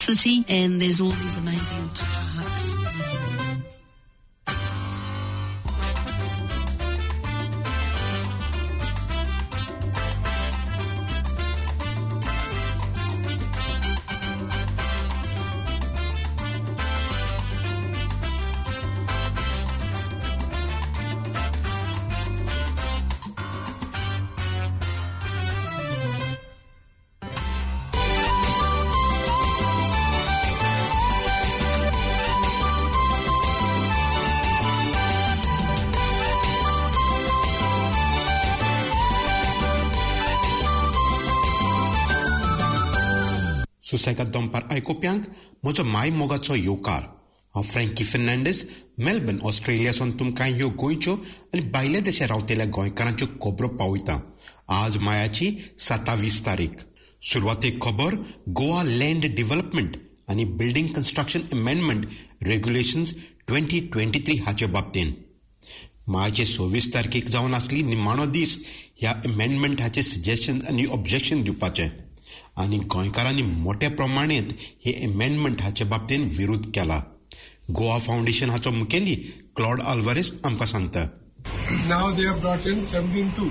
city, and there's all these amazing parks. सुसेगाद दनपार आयकुप्यांक म्हजो माय मोगाचो येवकार. हांव फ्रँकी फर्नांडीस, मेलबर्न, ऑस्ट्रेलियासून तुमकां ह्यो गोंयच्यो आनी भायल्या देशां रावतल्या गोंयकारांच्यो खबरो पावयता. आज मायाची 27 तारीख. सुरवातेक खबर गोवा लँड डेव्हलपमेंट आनी बिल्डिंग कन्स्ट्रक्शन अमेंडमेंट रेग्युलेशन्स 2023 हाचे बाबतीन. मायाचे 26 तारखेक जावन आसली निमाणो दीस ह्या अमेंडमेंटाचे सजेशन आनी ऑब्जेक्शन दिवपाचे. आनी गोंयकारांनी मोठ्या प्रमाणांत हे अमेंडमेंट हाचे बाबतीन विरोध केला. गोवा फाउंडेशन हाचो मुखेली क्लॉड आल्वारेस आमकां सांगता. Now they have brought in 17(2).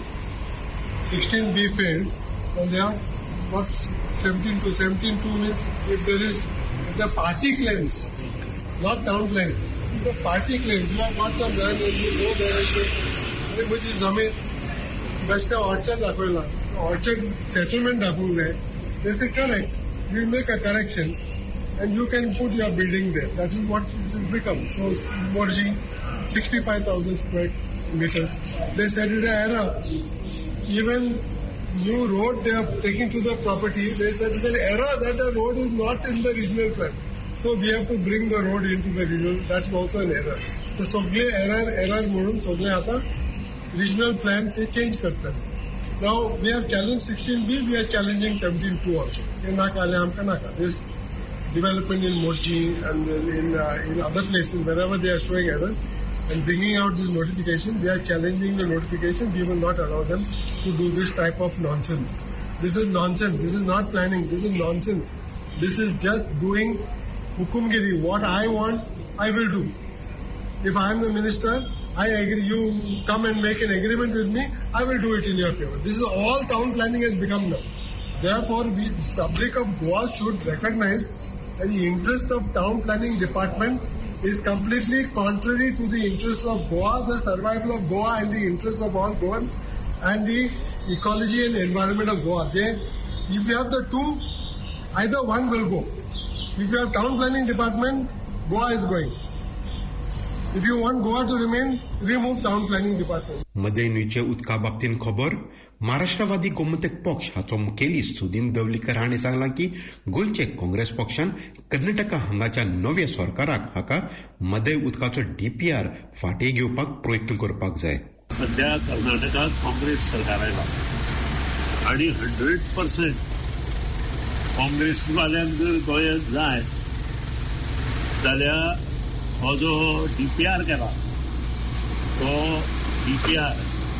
16B failed, and they have got 17(2). 17(2) means if the party claims, not town claims, if the party claims, you have got some land and you go there and say, which is Zamir, West Orchard दाखवला, Orchard settlement दाखवलं. They say correct, we make a correction and you can put your building there. That is what it has become. So Morji, 65,000 square meters. They said it an error. Even new road they are taking to the property, they said it's an error that the road is not in the regional plan. So we have to bring the road into the regional. That's also an error. The sogle error म्हणून sogle आता regional plan they change करतात. Now we have challenged 16B, we are challenging 17(2) also. This development in Morji and in other places, wherever they are showing errors and bringing out this notification, we are challenging the notification. We will not allow them to do this type of nonsense. This is nonsense. This is not planning. This is nonsense. This is just doing hukumgiri. What I want, I will do. If I am the minister, I agree, you come and make an agreement with me, I will do it in your favor. This is all town planning has become now. Therefore, the public of Goa should recognize that the interests of town planning department is completely contrary to the interests of Goa, the survival of Goa and the interests of all Goans and the ecology and environment of Goa. If you have the two, either one will go. If you have town planning department, Goa is going. If you want Goa to remain, remove town planning department. मदयनीचे उदका बाबतीन खबर महाराष्ट्रवादी गोमंतक पक्ष हाचो मुखेली सुदीन दवलीकर हाणें सांगलां की गोंयचे काँग्रेस पक्षान कर्नाटका हांगाच्या नव्या सरकाराक हाका मदय उदकाचो DPR फाटीं घेवपाक प्रयत्न करपाक जाय. सध्या कर्नाटकात काँग्रेस सरकार आयला आनी 100% काँग्रेसवाल्यांक जर गोंयांत जाय जाल्यार हो जो DPR केला तो DPR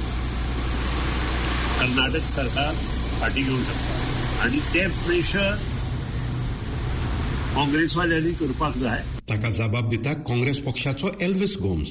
कर्नाटक सरकार फाटी घेऊ शकता आणि ते प्रेशर काँग्रेसवाल्यांनी करपाक जाय. ताका जबाब दिता काँग्रेस पक्षाचो एल्विस गोम्स.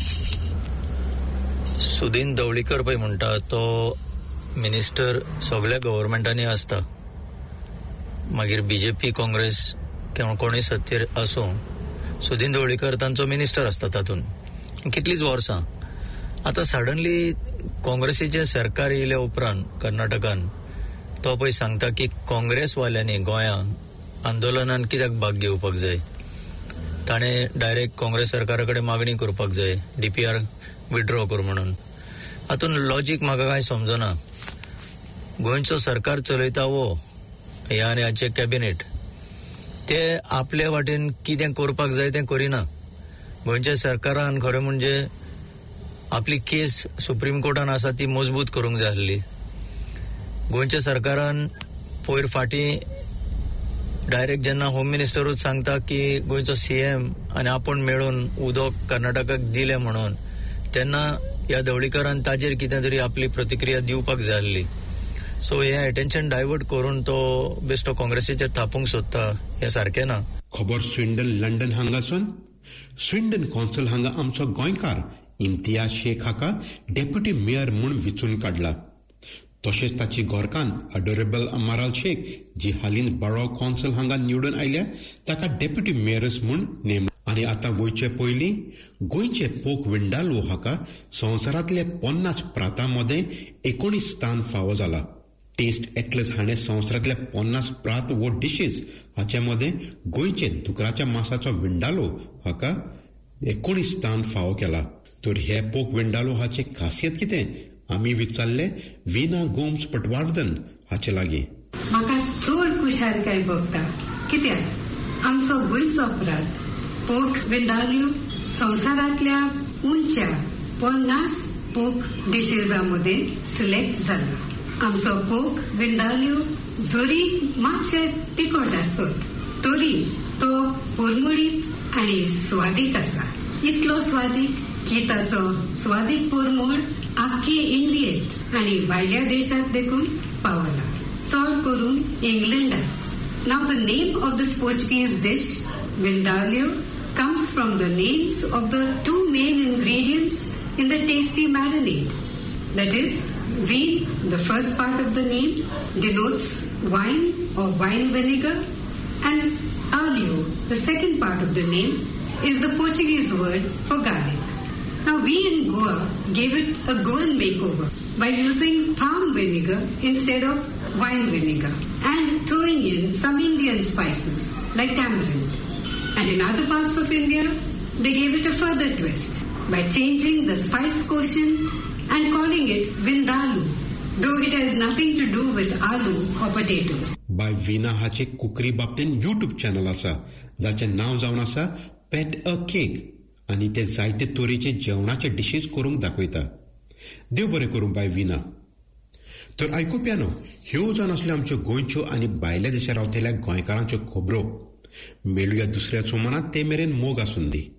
सुदीन दवळीकर पळय म्हणटा तो मिनिस्टर सगळ्या गव्हर्मेंटांनी आसता. मागीर BJP काँग्रेस किंवा कोणूय सत्तेर आसूं, सुदीन दवळीकर तांचो मिनिस्टर आसता तातून कितलींच वर्सां. आतां सडनली काँग्रेसीचें सरकार येयल्या उपरांत कर्नाटकान तो पळय सांगता की काँग्रेसवाल्यांनी गोंयांत आंदोलनान कित्याक भाग घेवपाक जाय. ताणें डायरेक्ट काँग्रेस सरकारा कडेन मागणी करपाक जाय DPR विड्रॉ कर म्हणून. हातून लॉजीक म्हाका कांय समजना. गोंयचो सरकार चलयता वो हे आनी हाचे कॅबिनेट ते आपल्या वाटेन कितें करपाक जाय तें करिना. गोंयच्या सरकारान खरें म्हणजे आपली केस सुप्रीम कोर्टान आसा ती मजबूत करूंक जाय आसली. गोंयच्या सरकारान पयर फाटीं डायरेक्ट जेन्ना होम मिनिस्टरूच सांगता की गोंयचो CM आनी आपूण मेळून उदक कर्नाटकाक दिलें म्हणून, तेन्ना ह्या दवळीकरान ताजेर कितें तरी आपली प्रतिक्रिया दिवपाक जाय आसली. सो हे अटेन्शन डायवर्ट करून तो बेश्टो काँग्रेसीचेर थापूंक सोदता हे सारकें ना. खबर स्विंडन लंडन हांगासून. स्विंडन कौन्सिल हांगा आमचो गोंयकार इम्तियाज शेख हाका डेप्युटी मेयर म्हूण वेंचून काडला. तशेंच ताची घोरकान अडोरेबल अमाराल शेख जी हालींच बरो कौन्सिल हांगा निवडून आयल्या ताका डेप्युटी मेयरस म्हूण नेमला. आनी आतां वयचे पयलीं गोंयचे पोक विंडालो हाका संवसारांतले 50 प्रांतां मदें 19 स्थान फावो जाला. टेस्ट एटलस हाणें संवसारांतल्या 50 प्रांत वो डिशीज हाचे मदें गोंयचे दुकराच्या मांसाचो विंडालो हाका 19 स्थान फावो केला. तर हे पोक विंडालो हाचे खासियत कितें आमी विचारले विना गोम्स पटवर्धन हाचे लागीं. म्हाका चड कुशालकाय भोगता कित्याक आमचो गोंयचो प्रांत पोक विंडालो संवसारांतल्या उंच्या 50 पोक डिशेजा मदें सिलेक्ट जाला. आमचो पोक विंडालो जरी मातशें तिखट आसत तरी तो पोरमुळीत आनी स्वादीक आसा. इतलो स्वादीक की ताचो स्वादीक पोरमूळ आख्खे इंडियेंत आनी भायल्या देशांत देखून पावला, चड करून इंग्लंडांत. Now the name of this Portuguese dish, Vindaloo, comes from the names of the two main ingredients in the tasty marinade. That is, the first part of the name, denotes wine or wine vinegar, and alho, the second part of the name, is the Portuguese word for garlic. Now we in Goa gave it a Goan makeover by using palm vinegar instead of wine vinegar and throwing in some Indian spices like tamarind. And in other parts of India, they gave it a further twist by changing the spice quotient and calling it Vindaloo, though it has nothing to do with aloo or potatoes. By Veena हाचे कुकरी बाबतीन YouTube channel आसा जाचें नांव जावन आसा पेट अ केक आनी ते जायते तरेचे जेवणाचे डिशीज करूंक दाखयता. देव बरें करूं बाय विना. तर आयकुप्यानो, ह्यो जावन आसल्यो आमच्यो गोंयच्यो आनी भायल्या देशांत रावतल्या गोंयकारांच्यो खबरो. मेळुया दुसऱ्या सोमानात, ते मेरेन मोग आसून दी.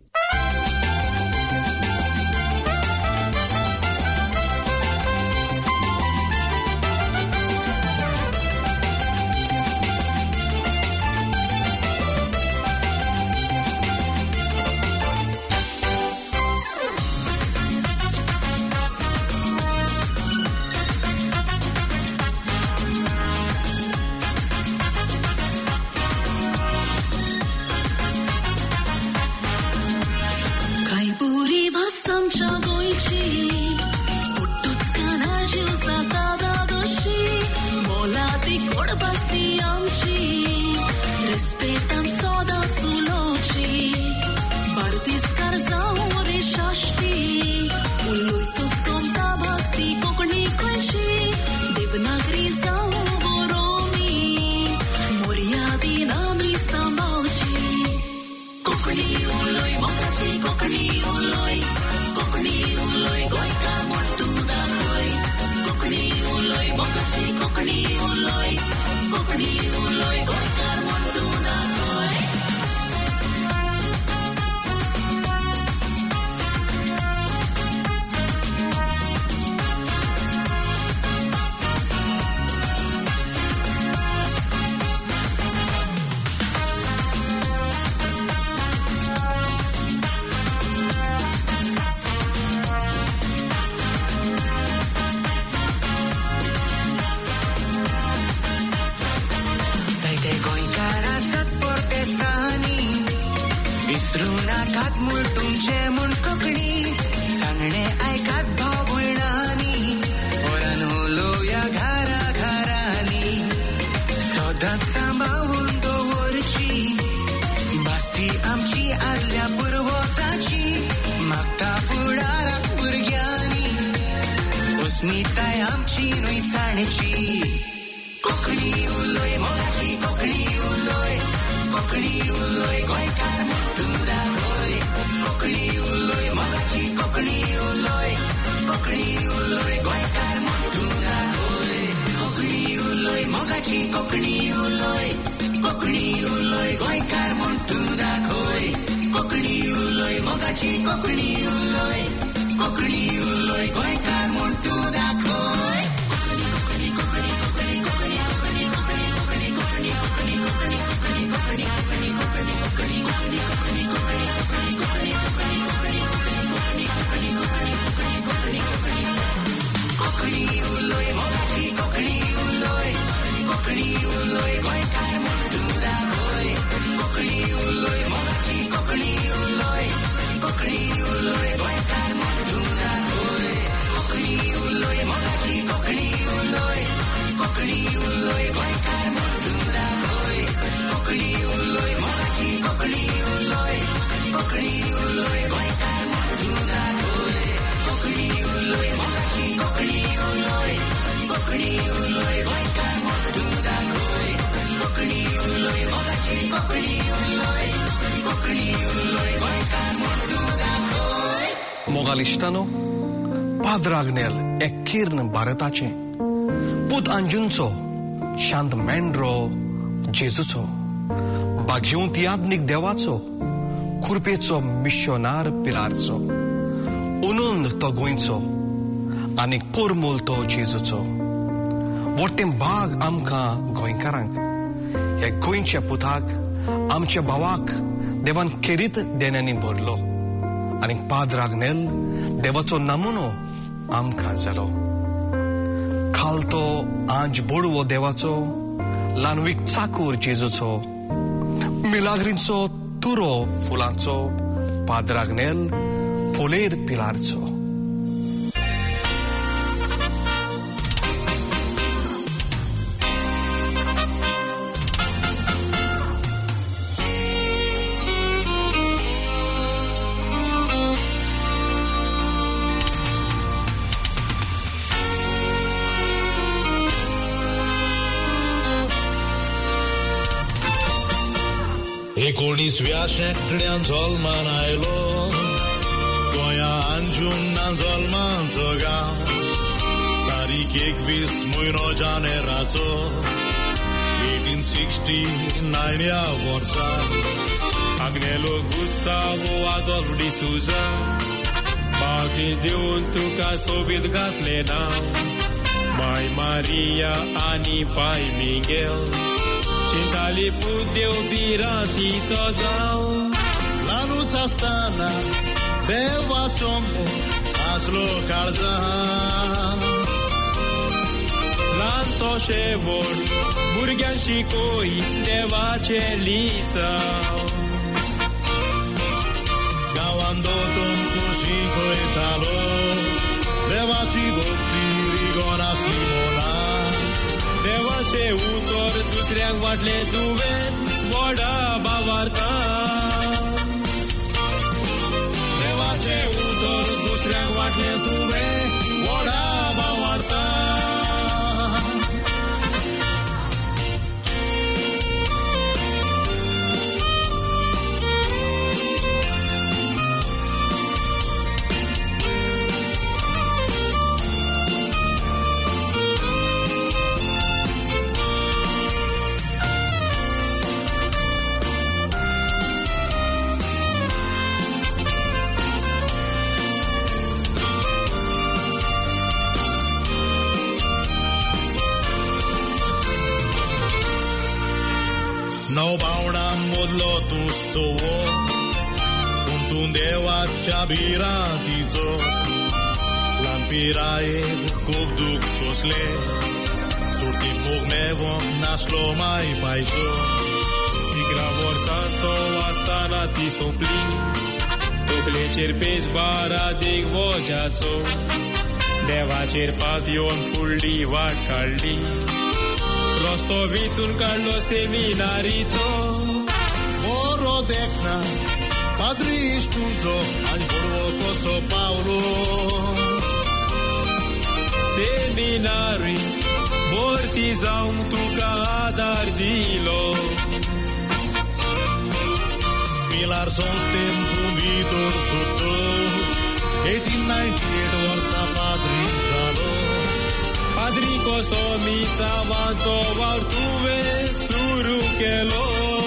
कोकणी उलोय गोंयकार म्हूण तूं दाखय. Mogaliștano, Padragnel, Ekirn Baratace, Put Anjunțo, Shant Mendro, Jezuțo, Bagiun Tiadnic Devațo, Curpețo Misionar Pilarțo, Unund Toguințo, Anic Purmulto Jezuțo, Vortem Bag Amca Goinkarang, E Goince Putag, Amce Bawak, Devan Kerit Denenin Borlo, Anic Padragnel, Devațo Namuno, Amca Zelo. Kalto Anj Borvo Devațo, Lanwic Tsakur Jezuțo, Milagrințo Turo Fulanțo, Padragnel, Foler Pilarțo. Ekolnis viașe crean zolman ailo, goia anjun nan zolman toga, tari kekvis muino generato, 1869 ia vorța, Agnelo Gustavo Adolf de Souza, Bautis de untu ca sobit Gatlena, Mai Maria Ani Pai Miguel, Cintali pudeu birati tozau La nuța stana Beva ciombo Aslo calza Lanto șevor Burghean și coi Deva celisa Gawando tonku și coi talo Deva cibopti Rigonas limona Deva ce utor Dusreang vatle duven Voda bavarta Deva ce utor Dusreang vatle duven Voda bavarta No bauna modlo tu sovo Tuntundewa chabiratizo Lampirae kubduk sosle Surti pugnevo naslo mai paito Igravor santo astana ti sopli Tukle cerpes bara dig vojazo Deva cerpation fulli vakalli Rostovitun Carlos Seminarito Morodecna Padriștunzo Ani Borvo Coso Paulo Seminari Bortizam tu ca Adardilo Pilar sunt pentru viitor suto 1898 Orsa Padrizalo Padrico somi samanzo vartuve surukelo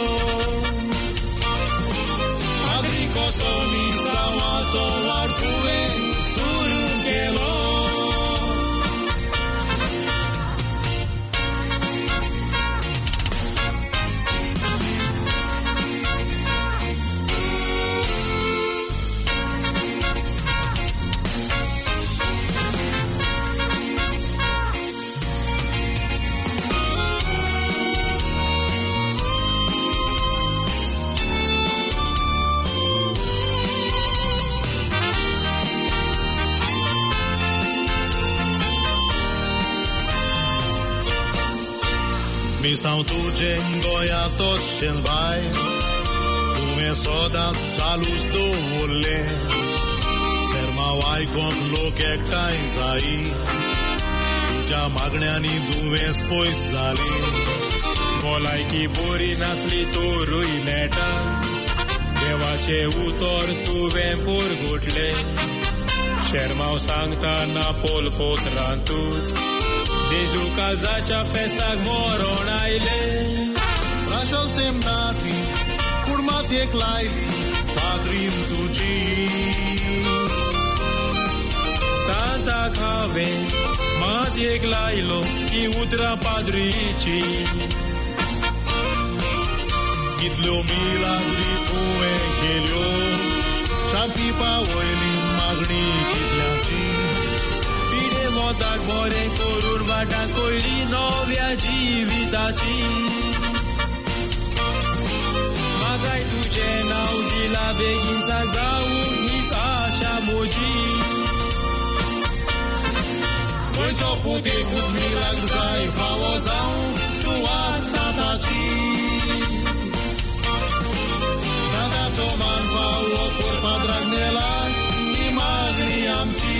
Padrico somi samanzo vartuve surukelo Mi s-au duce în goia toți ce-n bai, cum तुवें सोदांच चालूच दवरलें शर्माव आयकोंक लोक एकठांय जायी तुज्या मागण्यांनी दुवेंस पयस जालें भलायकी बरी नासली तोरूय मेटा देवाचे उतर तुवें पोरगोटलें शर्माव सांगतना पोलपोत रांतूच जेजू काळजाच्या फेस्ताक मोरोण आयलें राशल सेम नाती कुडमातयेक लायली पाद्रीन तुजी सांताक हांवें मातयेक लायलो ही उतरां पाद्रीची कितल्यो मिलाग्री तुवें केल्यो शांती पावयली मागणी कितल्यांची पिडे मोताक बरें करून वाटाक कळ्ळी नव्या जिविताची म्हाकाय तुजें नांव दिला बेगीनचा जावूं हीच आशा म्हजी गोंयचो पुतेकूच मिलाग्र जाय फावो जावं सुवात साताची साताचो मान फावो करपाक रांदलेला ही मागणी आमची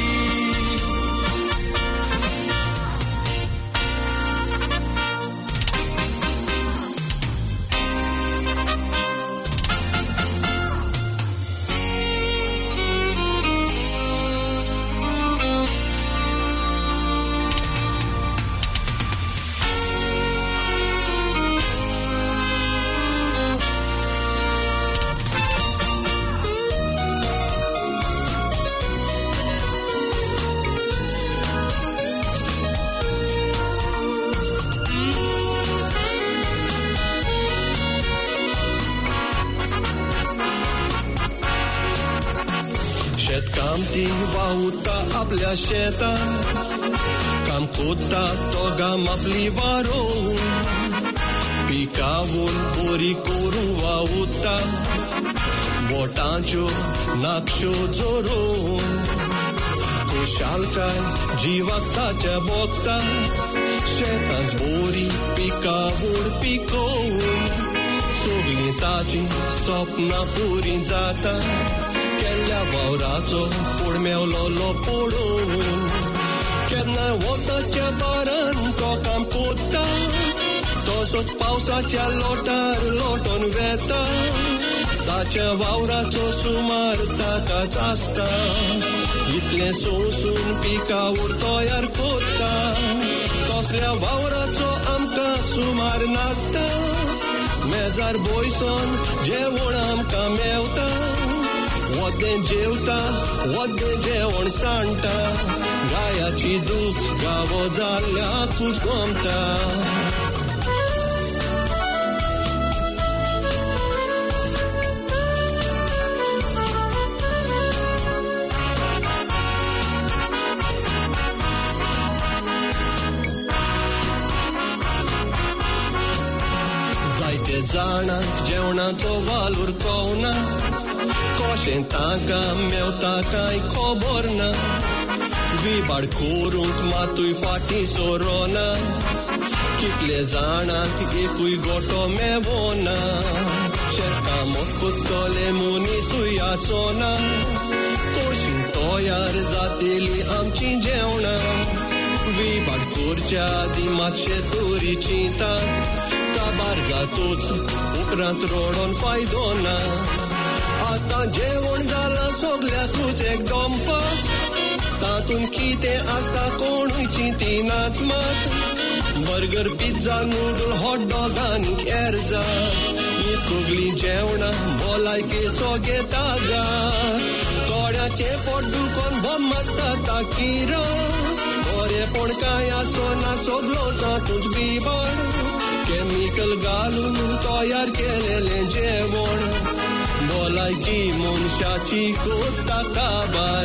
शेतकामती वाहुता आपल्या शेतान काम कोत्ता तो गाम आपली वारोवन पिकावून बोरी करून वाहुता बोटांच्यो नाक्षो जोरोवन खुशालकाय जिवाक ताच्या भोगता शेतांच बोरी पिकावून पिकोवन सगळीं ताची सपनां पुरी जाता केल्ल्या वावराचो फूड मेवलो पडून केन्नाय वताच्या बारान तो काम कोत्ता तसोच पावसाच्या लोटार लोटून वेता ताच्या वावराचो सुमार ताकाच आसता इतलें सोंसून पिकावूर तयार कोत्ता तसल्या वावराचो आमकां सुमार नासता मेजार बोयसोन जेवण आमकां मेवता वदें जेवता वदें जेवण सांडटा गायाची दूख गावो जाल्ल्याकूच गोमता जायते जाणांक जेवणाचो वालूर कळना कशें तांकां मेवता कांय खबर ना विबाड करूंक मातूय फाटीं सोरोना कितले जाणांक एकूय गोटो मेवना शेतकामत कोत्तोले मनीसूय आसोना तोशीं तयार जातेलीं आमचीं जेवणां विबाड करच्या आदीं मातशें दुरी चिंता काबार जातूच उपरांत रोडोन फायदो ना आतां जेवण जालां सगल्याकूच एकदम फास्ट तातूंत कितें आसता कोणूय चिंतिनात मात burger pizza noodle hot dog आनी एरजा ही सगळीं जेवणां भलायकेचो घेता गात थोड्याचें पोट दुखोन भम मारता ताकीर बरेपण कांय आसोना सगलो तातूंत बिबाड केमिकल घालून तयार केलेलें जेवण भलायकी मनशाची कोत्ता काबार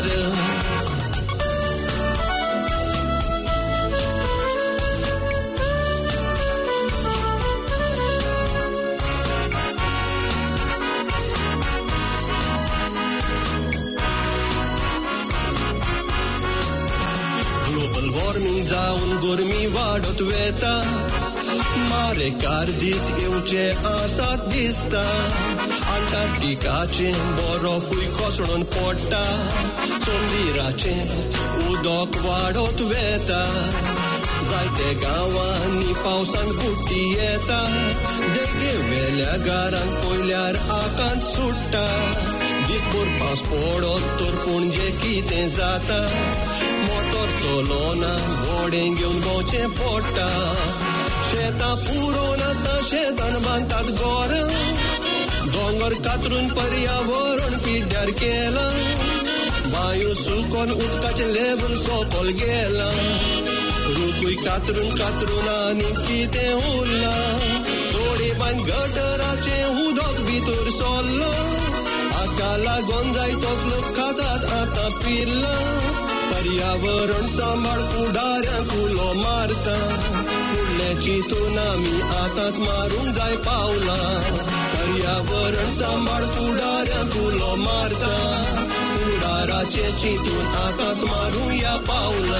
ग्लोबल वॉर्मिंग जावन गरमी वाडत वेता Mare cardis euce asat dista Antarctica ce borofui koslon porta Sondira ce udok varot veta Zaite gawani pausan butieta Dege velea garan poilear akan sutta Dispur pasporot turpunge kitenzata Motor solona voden gheun voce porta Sheta furona ta shetan bantat gora Dongar katrun पर्यावरण पिड्यार केला वायू सुकोन उदकाचे लेवल सोपल गेला रुकुय कातरून आनी कितें उरला थोडी बांद गटराचे उदक भितर सरला हाका लागोन जाय तोच लोक खातात आतां पिरला पर्यावरण सांबाळ फुडाऱ्यांक उलो मारता फुडले चिंतून आमी आतांच मारूंक जाय पावला पर्यावरण सांबाळ फुडाऱ्यांक उलो मारता फुडाराचे चिंतून आतांच मारूया पावला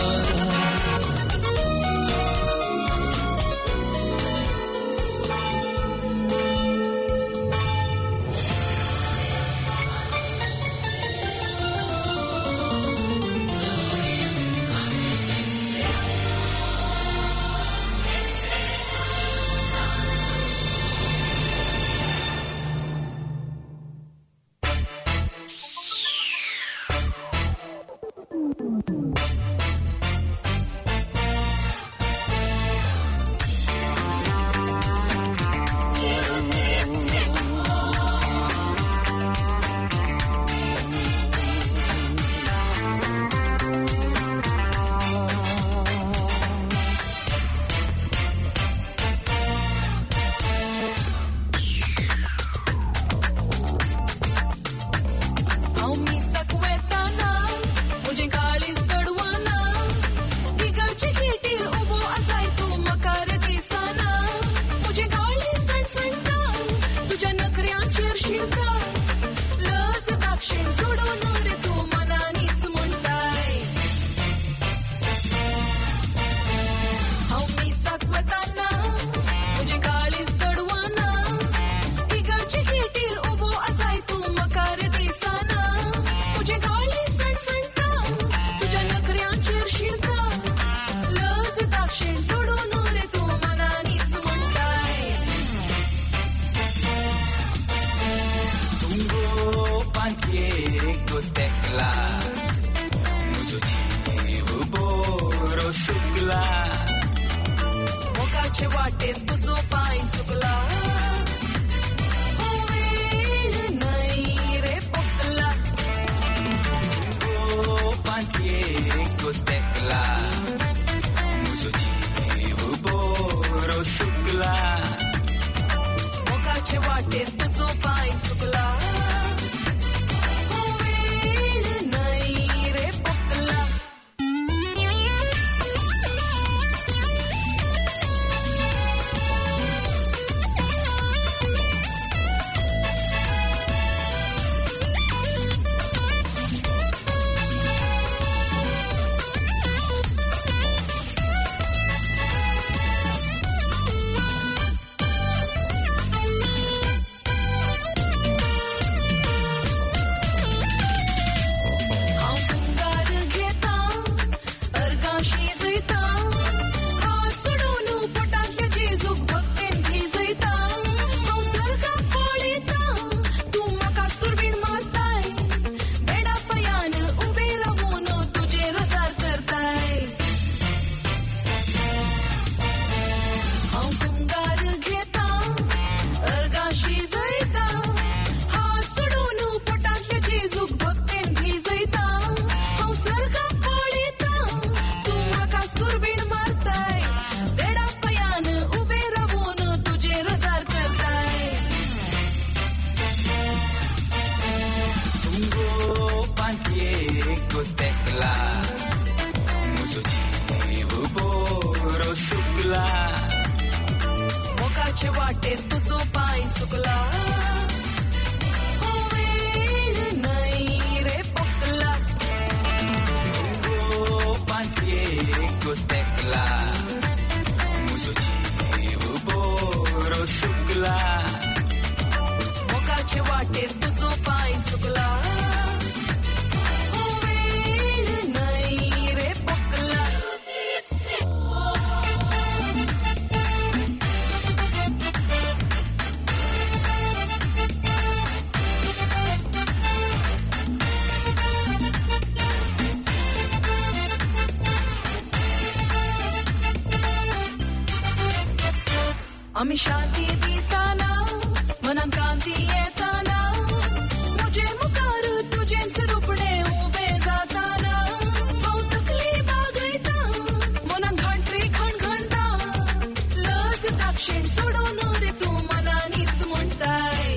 आम्ही शांती दिताना मनात कांती येताना मुझे मुकार तुझेच रूपणे उभे जाताना हांव तकली बागयता मनात घंटरी खणखणता लज दाक्षिण सोडून रे तूं मनानीच म्हणटाय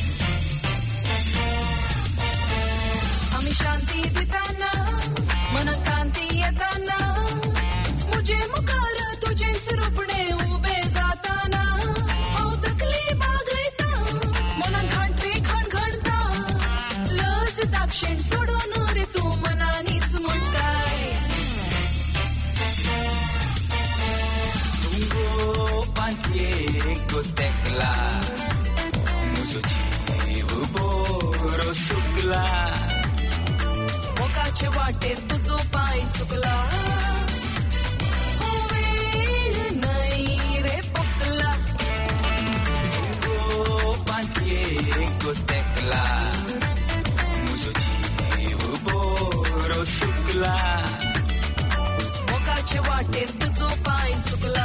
आम्ही शांती दिताना मनात कांती येताना मुझे मुकार तुझेच रूपणे उभे जाताना हांव तकली बागयता मनात घंटरी खणखणता लज दाक्षिण सोडून रे तूं मनानीच म्हणटाय Lungo pantiego tecla Muso civo boro sukla मोकाचे वाटेर तुजो पांय चुकला हो वेळ नाही रे पकला Lungo pantiego tecla Muso civo boro sukla मोकाचे वाटेर तुजो पांय चुकला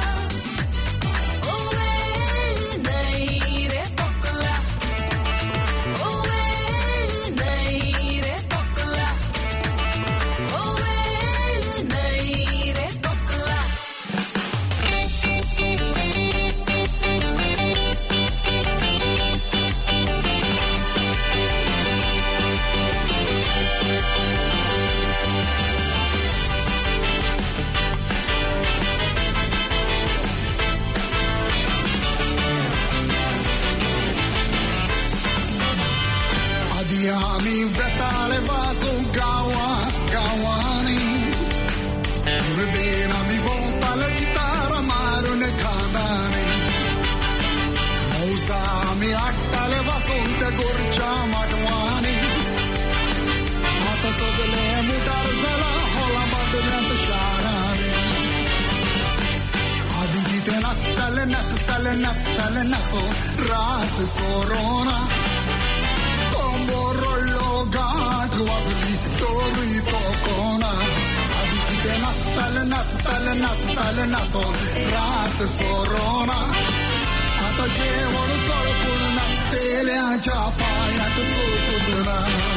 हो वेळ नाही रे पकला हो वेळ नाही रे पकला हो वेळ नाही रे पकला आधी आम्ही बेताळे वाजू गावानी दुर्बीन आम्ही भोवताल गिटार मारून खांदानी मौसा आम्ही हाडटाले वाजून त्या गोरच्या माटवानी आता सगळे मुटार जाला होला बाटल्यांत शारांनी आधी कितें नाचताले नाचताले नाचताले नाचो रात सोरोना Borrollo gat wasli tori tokona adi kite nachtale natso rat sorona ata jevon tolpun nachtele acha payat sukudna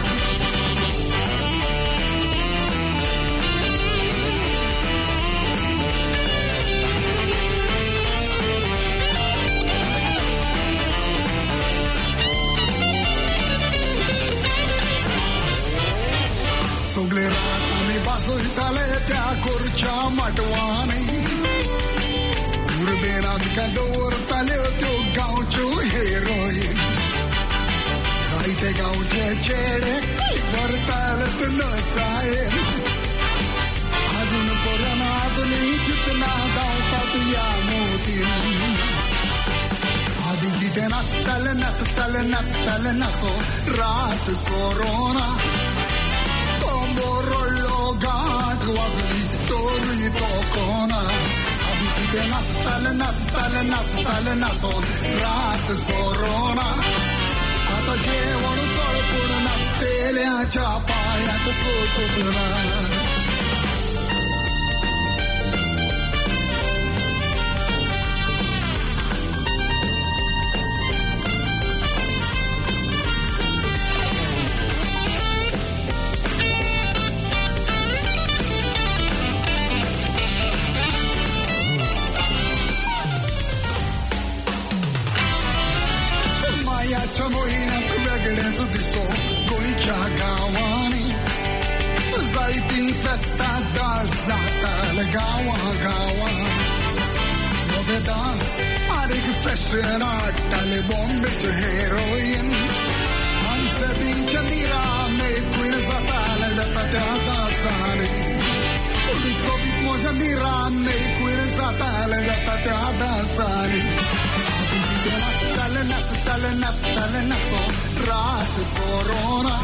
सगळे रात आम्ही बाजूताले त्या गोरच्या माटवानी उर्बेन आमकां दवरताल्यो त्यो गांवच्यो हिरोईन जायते गांवचे चेडे व्हरतालेत नसायेन अजून पर्यंत आदली चितना धांवतात ह्या मोतीन आदी कितें नाचताले नाचो रात सोरोना Borrollo gat wasli tori tokona adi kite nachtale natso rat sorona ata jevon tolpun nachtele acha payat sukudna मायाच्या मोहिन्यात वेगळेच दिसो गोंयच्या गांवांनी जायतीं फेस्तां डान्स जाताल गांवां नवे डान्स आनीक फॅशन हाडटाले बॉम्बेचे हिरोईन्स आमचे बीच मिरा मेकून जाताले वेता त्या डान्सांनी सोबीत म्हज्या मिरा मेकून जाताले वेता त्या डान्सांनी nazzale nazzo rat sorona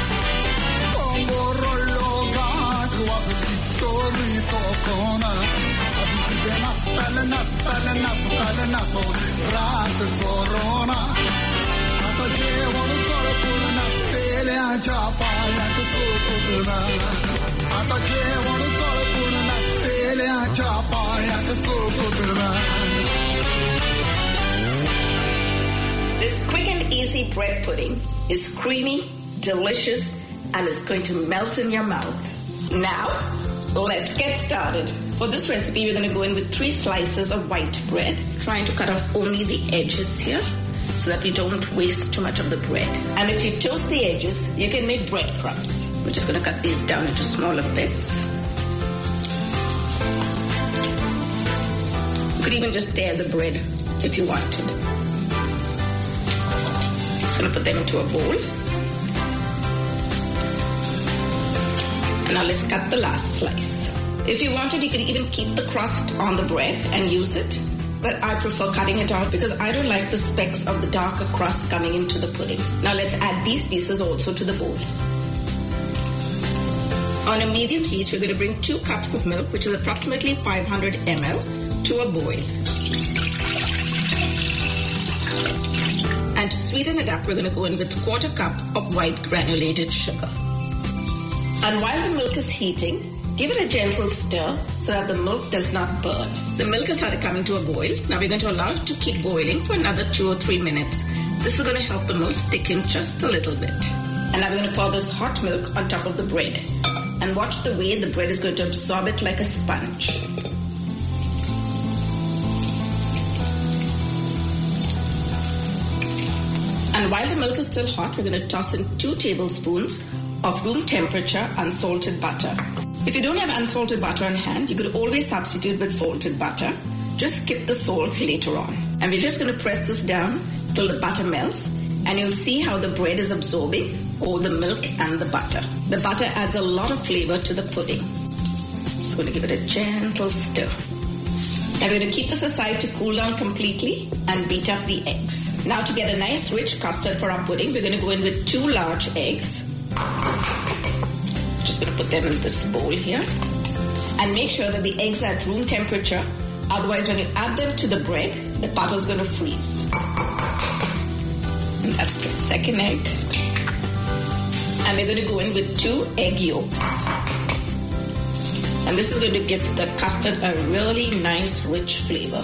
Borrollo gat wasli tori tokona abite nazzale nazzo rat sorona ata jevon tolpun nachtele acha payat sukudna ata jevon tolpun nachtele acha payat sukudna This quick and easy bread pudding is creamy, delicious, and is going to melt in your mouth. Now, let's get started. For this recipe, we're going to go in with 3 slices of white bread, trying to cut off only the edges here so that we don't waste too much of the bread. And if you toast the edges, you can make breadcrumbs. We're just going to cut these down into smaller bits. You could even just tear the bread if you wanted. Just going to put them into a bowl. And now let's cut the last slice. If you wanted, you could even keep the crust on the bread and use it. But I prefer cutting it out because I don't like the specks of the darker crust coming into the pudding. Now let's add these pieces also to the bowl. On a medium heat, we're going to bring 2 cups of milk, which is approximately 500 ml, to a boil. And to sweeten it up, we're going to go in with 1/4 cup of white granulated sugar. And while the milk is heating, give it a gentle stir so that the milk does not burn. The milk has started coming to a boil. Now we're going to allow it to keep boiling for another 2 or 3 minutes. This is going to help the milk thicken just a little bit. And now we're going to pour this hot milk on top of the bread. And watch the way the bread is going to absorb it like a sponge. And while the milk is still hot, we're going to toss in 2 tablespoons of room temperature unsalted butter. If you don't have unsalted butter on hand, you could always substitute with salted butter. Just skip the salt later on. And we're just going to press this down till the butter melts, and you'll see how the bread is absorbing all the milk and the butter. The butter adds a lot of flavor to the pudding. Just going to give it a gentle stir. And we're going to keep this aside to cool down completely and beat up the eggs. Now to get a nice rich custard for our pudding, we're going to go in with 2 large eggs. Just going to put them in this bowl here. And make sure that the eggs are at room temperature. Otherwise, when you add them to the bread, the butter is going to freeze. And that's the second egg. And we're going to go in with 2 egg yolks. And this is going to give the custard a really nice, rich flavor.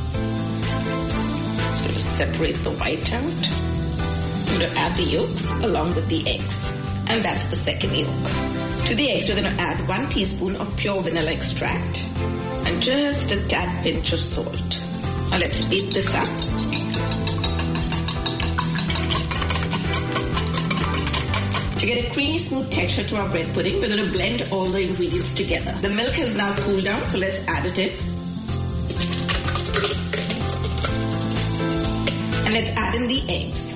Just going to separate the white out. I'm going to add the yolks along with the eggs. And that's the second yolk. To the eggs, we're going to add 1 teaspoon of pure vanilla extract and just a tad pinch of salt. Now let's beat this up. To get a creamy, smooth texture to our bread pudding, we're going to blend all the ingredients together. The milk has now cooled down, so let's add it in. And let's add in the eggs.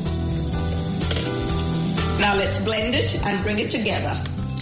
Now let's blend it and bring it together.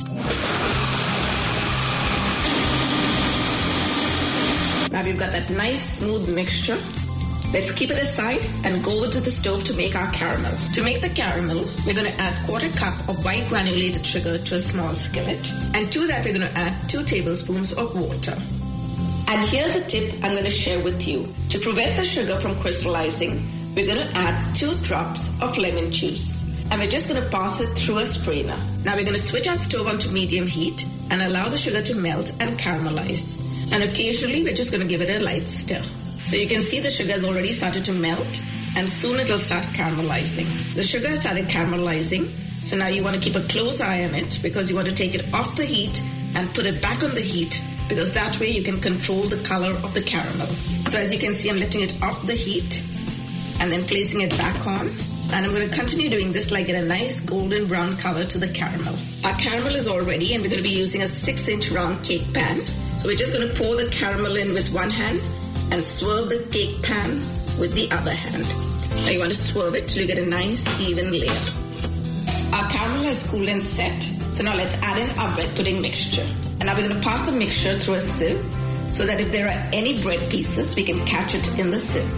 Now we've got that nice smooth mixture. Let's keep it aside and go over to the stove to make our caramel. To make the caramel, we're going to add 1/4 cup of white granulated sugar to a small skillet. And to that, we're going to add 2 tablespoons of water. And here's a tip I'm going to share with you. To prevent the sugar from crystallizing, we're going to add 2 drops of lemon juice. And we're just going to pass it through a strainer. Now we're going to switch our stove onto medium heat and allow the sugar to melt and caramelize. And occasionally, we're just going to give it a light stir. So you can see the sugar has already started to melt, and soon it will start caramelizing. The sugar has started caramelizing, so now you want to keep a close eye on it because you want to take it off the heat and put it back on the heat, because that way you can control the color of the caramel. So as you can see, I'm lifting it off the heat and then placing it back on. And I'm going to continue doing this till I get a nice golden brown color to the caramel. Our caramel is all ready, and we're going to be using a 6-inch round cake pan. So we're just going to pour the caramel in with one hand and swirl the cake pan with the other hand. Now you want to swerve it till you get a nice even layer. Our caramel has cooled and set, so now let's add in our bread pudding mixture. And now we're going to pass the mixture through a sieve so that if there are any bread pieces, we can catch it in the sieve.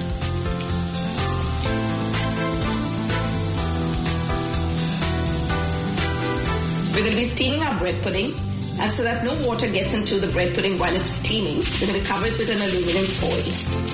We're going to be steaming our bread pudding, and so that no water gets into the bread pudding while it's steaming, we're going to cover it with an aluminum foil.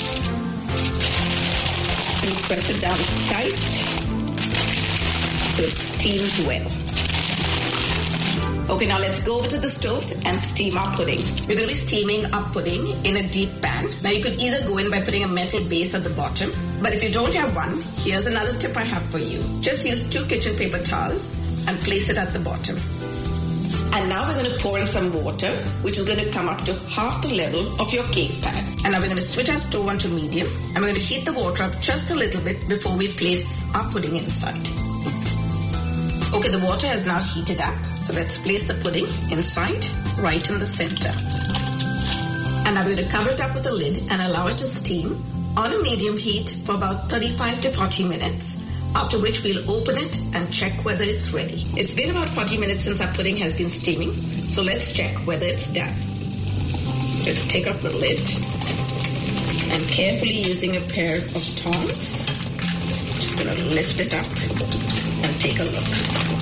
And press it down tight so it steams well. Okay, now let's go over to the stove and steam our pudding. We're going to be steaming our pudding in a deep pan. Now you could either go in by putting a metal base at the bottom, but if you don't have one, here's another tip I have for you. Just use 2 kitchen paper towels and place it at the bottom. And now we're going to pour in some water, which is going to come up to half the level of your cake pan. And now we're going to switch our stove onto medium, and we're going to heat the water up just a little bit before we place our pudding inside. Okay, the water has now heated up, so let's place the pudding inside, right in the center. And now we're going to cover it up with a lid and allow it to steam on a medium heat for about 35 to 40 minutes. After which we'll open it and check whether it's ready. It's been about 40 minutes since our pudding has been steaming, so let's check whether it's done. So let's take off the lid and carefully using a pair of tongs, just going to lift it up and take a look.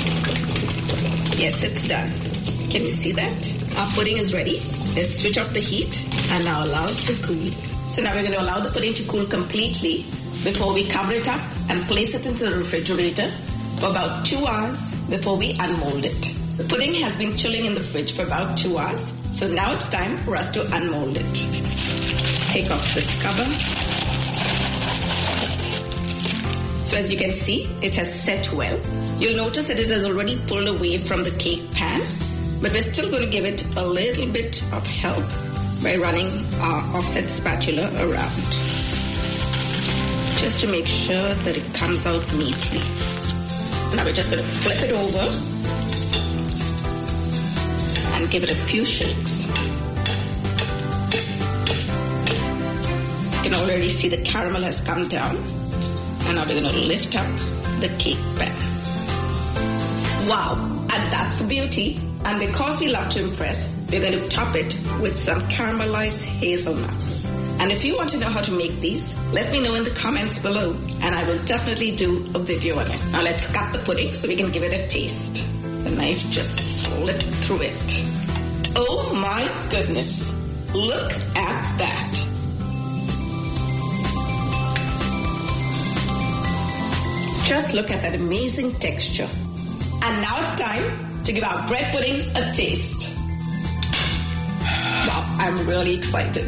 Yes, it's done. Can you see that? Our pudding is ready. Let's switch off the heat and now allow it to cool. So now we're going to allow the pudding to cool completely before we cover it up and place it into the refrigerator for about 2 hours before we unmold it. The pudding has been chilling in the fridge for about 2 hours, so now it's time for us to unmold it. Let's take off this cover. So as you can see, it has set well. You'll notice that it has already pulled away from the cake pan, but we're still going to give it a little bit of help by running our offset spatula around, just to make sure that it comes out neatly. Now we're just going to flip it over and give it a few shakes. You can already see the caramel has come down. And now we're going to lift up the cake pan. Wow, and that's a beauty. And because we love to impress, we're going to top it with some caramelized hazelnuts. And if you want to know how to make these, let me know in the comments below, and I will definitely do a video on it. Now let's cut the pudding so we can give it a taste. The knife just slipped through it. Oh my goodness, look at that. Just look at that amazing texture. And now it's time to give our bread pudding a taste. Wow, I'm really excited.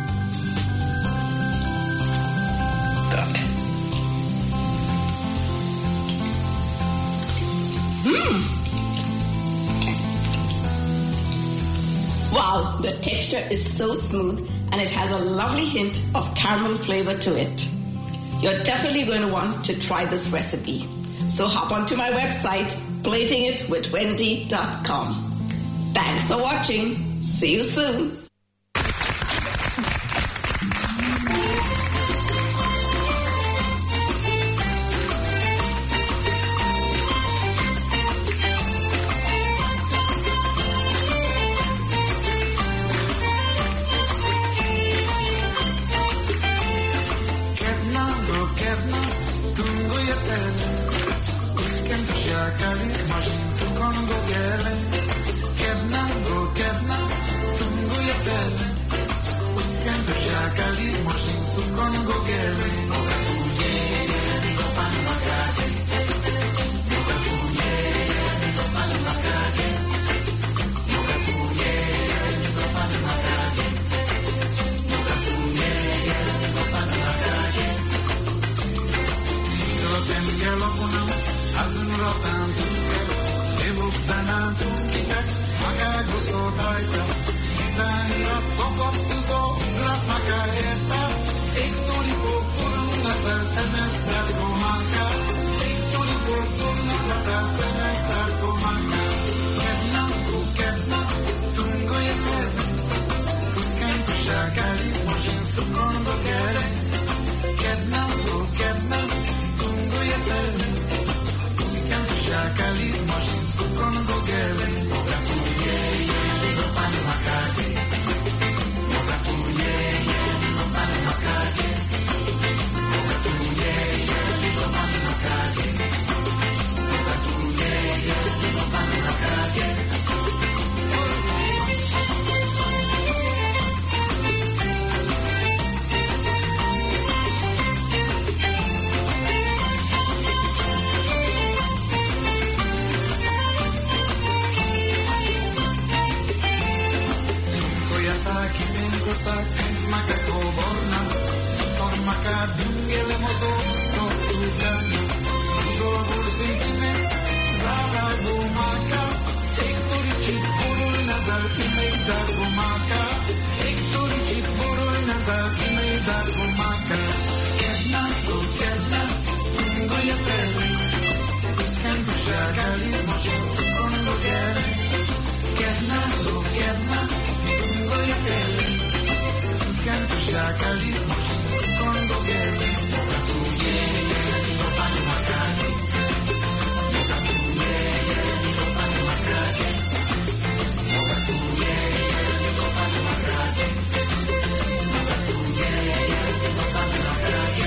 Wow, the texture is so smooth and it has a lovely hint of caramel flavor to it. You're definitely going to want to try this recipe. So hop onto my website, platingitwithwendy.com. Thanks for watching. See you soon. गुमाका एक तुरीची बुरुळ नजर इमेदार गुमाका एक तुरीची बुरुळ नजर इमेदार गुमाका Kedna tungo ya pele buscando chagalismo secondo gere Kedna tungo ya pele buscando chagalismo secondo gere tu yeye no pan makani tu yeye no pan makani tu yeye no pan makani tu yeye no pan makani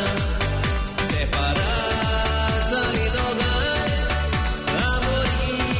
Separar, salido gai, amor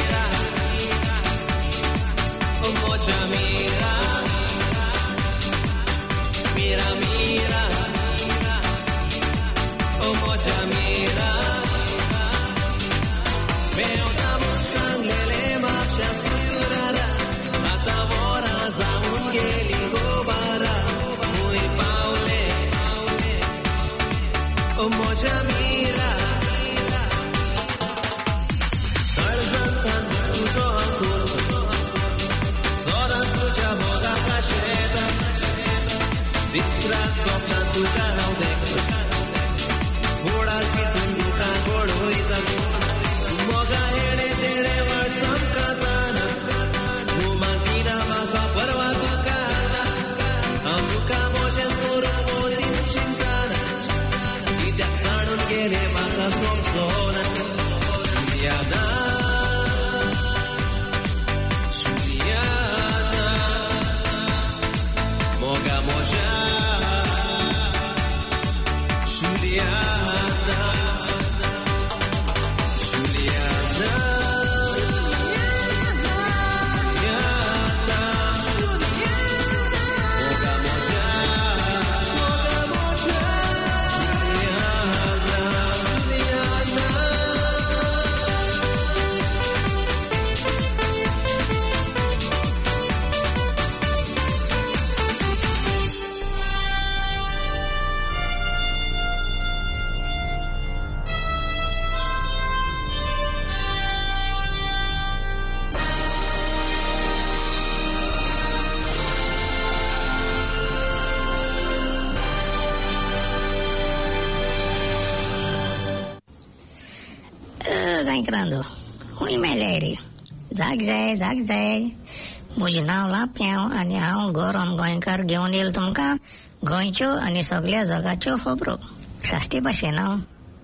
Grando, हुई मेलेरी जाग जाय म्हजें नांव लापक्याव आनी हांव गौरव गोंयकार घेवन येयला तुमकां गोंयच्यो आनी सगळ्या जगाच्यो खबरो साश्टी भाशेन हांव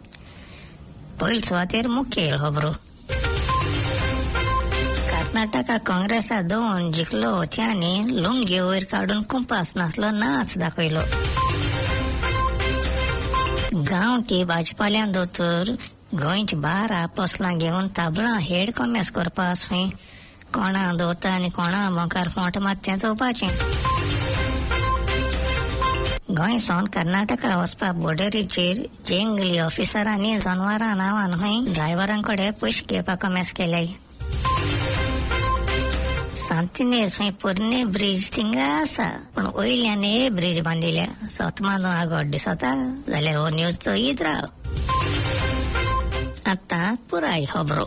पयले सुवातेर मुखेल खबरो कर्नाटका काँग्रेसा 2 जिखलो त्यांनी लुंगी वयर काडून कुंपास नासलो नाच दाखयलो गांवठी भाजपाल्यान दोतोर गोंयची 12 पोसलां घेवन ताबलां हेड कॉमेस करपा थंय कोणा दोता आनी कोणा मोकार फोंट मात तें चोवपाचें गोंय सोन कर्नाटका वचपा बॉर्डरीचेर जेंगली ऑफिसरांनी जनवारां नांवान खंय ड्रायव्हरां कडेन पयशे घेवपा कॉमेस केल्याय सांतिनेज खंय पोरने ब्रिज थिंगा आसा पूण वयल्यान ब्रिज बांदिल्या सोतमानो आगोड दिसता जाल्यार हो न्यूज चोयीत राव आतां पुराय खबरो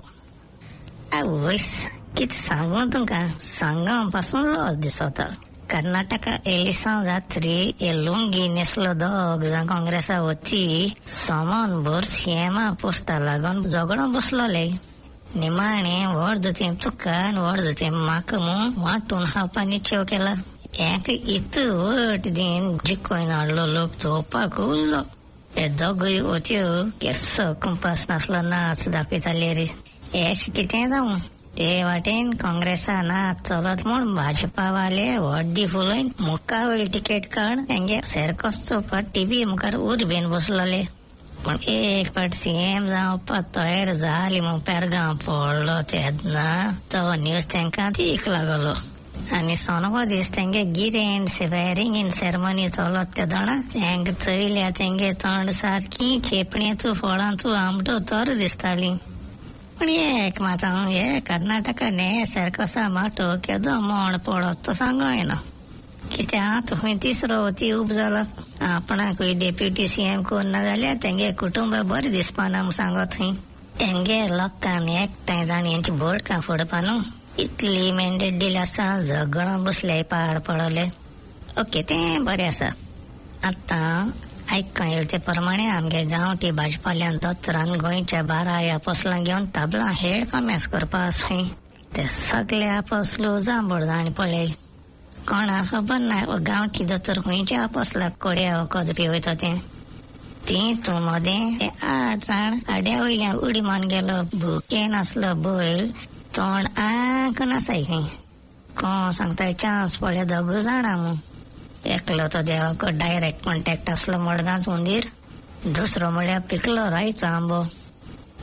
आवयस कितें सांगू तुमकां सांगा पासून लॉस दिसता कर्नाटका एलिसांव जात्री हे लुंगी नेसलो दोग जां काँग्रेसा वती सोमोन भर सीएमा पोस्टा लागून झगडो बसलोले निमाणे व्हड दुतें तुका आनी व्हड दुतें म्हाका म्हूण वांटून खावपा निश्चय केला हेका इतू वट दिन जिखोयन हाडलो लोक चोवपाक उरलो हे दोगूय वत्यो केसो कुंपास नासलो नाच दाखयताले रे हेश कितें जावं ते वाटेन काँग्रेसा नाच चलत म्हूण भाजपा वाले व्हड्डी फुलोयन मुक्का वयली टिकेट काड तेंगे सेरकोस चोवपाक टीव्ही मुखार उर्बेन बसलोले पण एक पाट सीएम जावपा तयार जाली म्हूण पेरगांव पडलो तेन्ना तो न्यूज तेंकां तीक लागलो आनी सोनवा दीस तेंगे गिरेंड स्वेरिंग इन सेरेमनी चलत ते दोना तेंका चयल्या तेंगे तोंड सारकी चेपणेतू फळांतू आमटो तर दिसताली पण एक मात हांव हे कर्नाटका ने सेरकोसा माटो केदो मोड पडत तो सांगोयना कित्याक खंय तिसरो वती उब जालो आपणाकूय डेप्युटी सीएम कोन्ना जाल्यार तेंगे कुटुंब बरें दिसपाना म्हूण सांगत थंय तेंगे लोकांनी एकठांय जाण हेंची बोडकां फोडपा न्हू इतली मेंडेट दिली आसतना झगडून बसले पाड पडले ओके तें बरें आसा आतां आयका येयला ते प्रमाणे आमगे गांवठी भाजपाल्यान दोतरान गोंयच्या 12 आपोसलां घेवन ताबलां हेड कॉमेस करपा थंय ते सगळे आपोसलू जांबूड जाण पळय कोणा खबर ना गांवठी दोतोर खंयच्या आपोसलाक कोड्या वखद पिवयता तें ती तूं मोदें ते 8 जाण आड्या वयल्यान उडी मारून गेलो भुके नासलो बैल तोंड आंक नासाय खंय कोण सांगता चान्स पडले दोगूय जाणां म्हूण एकलो तो देवाको डायरेक्ट कॉन्टेक्ट आसलो मडगांवच हुंदीर दुसरो म्हळ्यार पिकलो रायचो आंबो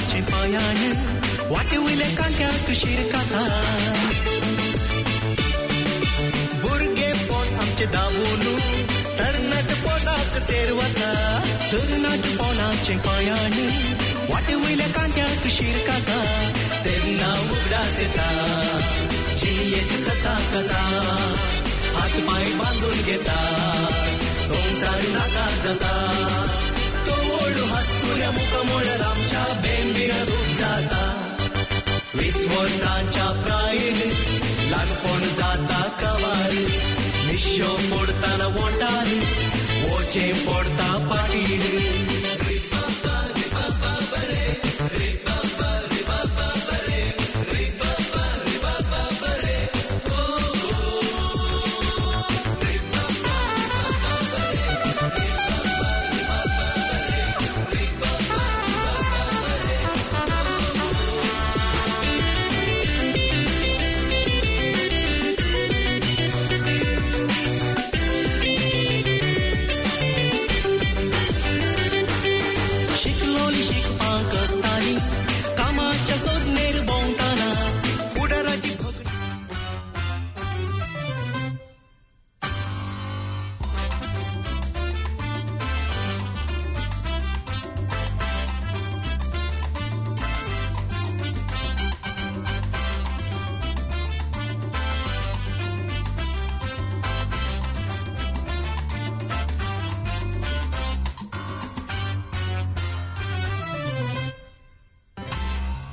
पोटाचे पायान वाटे वयले कांट्याक शिरकाता भुरगे पोट आमचे दावून तरणाट पोटाक सेरवता तरणाट पोटाचे पायान वाटे वयले कांट्याक शिरकाता तेन्ना उगडास येता जियेची सता कथा हात पाय बांधून घेता संसार नाकार जाता तो ओढू हसपुऱ्या मुखमोळर आमच्या बेंबीर रूप जाता 20 वर्सांच्या प्रायेन ल्हानपण जाता कवार निश्यो फोडताना वोंटार वोचे फोडता पाटीर शिकलोली शिकपाक असताली